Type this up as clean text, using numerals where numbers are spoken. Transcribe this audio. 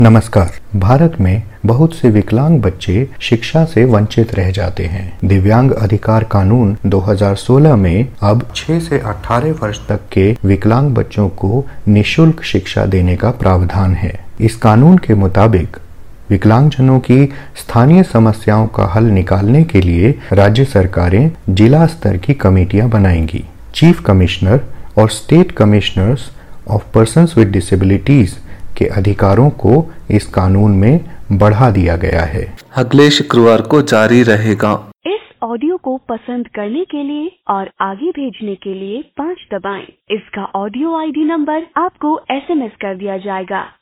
नमस्कार। भारत में बहुत से विकलांग बच्चे शिक्षा से वंचित रह जाते हैं। दिव्यांग अधिकार कानून 2016 में अब 6 से 18 वर्ष तक के विकलांग बच्चों को निःशुल्क शिक्षा देने का प्रावधान है। इस कानून के मुताबिक विकलांगजनों की स्थानीय समस्याओं का हल निकालने के लिए राज्य सरकारें जिला स्तर की कमेटियां बनाएंगी। चीफ कमिश्नर और state commissioners of persons with disabilities के अधिकारों को इस कानून में बढ़ा दिया गया है। अगले शुक्रवार को जारी रहेगा। इस ऑडियो को पसंद करने के लिए और आगे भेजने के लिए 5 दबाएं। इसका ऑडियो आईडी नंबर आपको SMS कर दिया जाएगा।